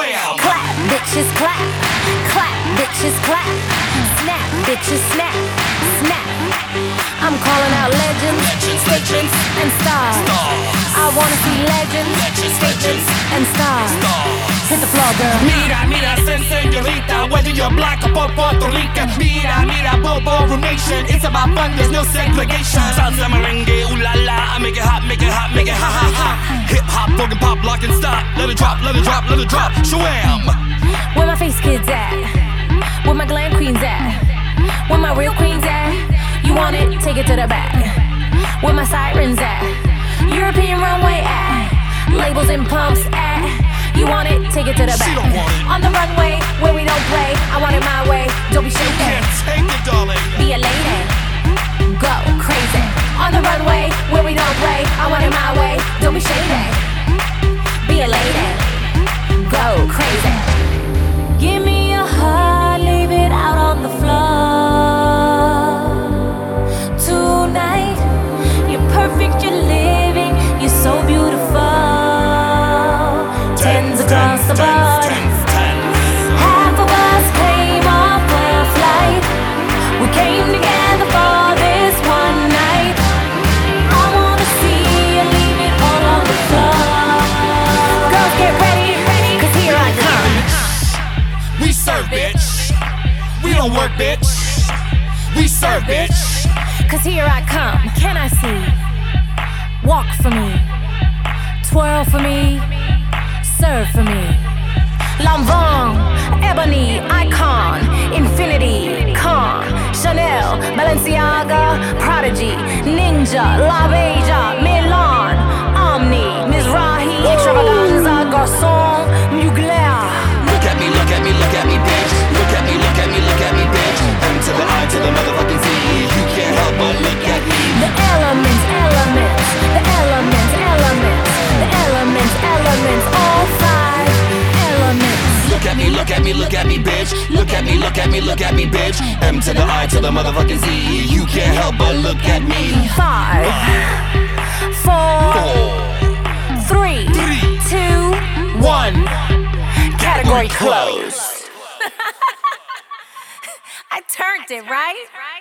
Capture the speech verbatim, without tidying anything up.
Shwam! Clap, bitches, clap. Clap, bitches, clap. Snap, bitches, snap. Snap. I'm calling out legends, Legends, statements, legends, and stars. stars. I wanna see legends, Legends, statements, legends, and stars. stars. Hit the floor, girl. Mira, mira, señorita, whether you're black or Puerto Rican. Mira, mira, Bobo Nation. It's about fun, there's no segregation. Salsa, merengue, ooh la la. I make it hot, make it hot, make it ha ha ha. Hip hop, broken pop, lock and stop. Let it drop, let it drop, let it drop. Shwam! Where my face kids at? Where my glam queens at? Where my real queens at? You want it? Take it to the back. Where my sirens at? European runway at? Labels and pumps at? You want it? Take it to the She back. don't want it. On the runway where we don't play. I want it my way. Don't be You shaky. can't take it, darling. Be a lady. Go crazy. On the runway where we don't play. I want it my way. Don't be shady. Be a lady. Go crazy. Give me your heart, leave it out on the floor. Tonight, you're perfect, you're living, you're so beautiful. Tens across the board. Half of us came off for a flight. We came together for this one night. I wanna see you leave it all on the floor. Girls, get ready, cause here I come. We serve, bitch. We don't work, bitch. We serve, bitch. Cause here I come. Can I see? Walk for me. Twirl for me. Serve for me. Lanvin, Ebony, Icon, Infinity, Con, Chanel, Balenciaga, Prodigy, Ninja, La Beja, Milan, Omni, Mizrahi, Extravaganza, Garçon, Mugler. Look at me, look at me, look at me, bitch. Look at me, look at me, look at me, bitch. M to the I to the motherfucking Z. You can't help but look at me. The elements, elements, the elements, elements, the elements, elements, all five elements. Look at me, look at me, look at me, bitch. Look at me, look at me, look at me, bitch. M to the I to the motherfucking Z. You can't help but look at me. Five, four, Four, three, three, two, one. category closed. I turned it, right?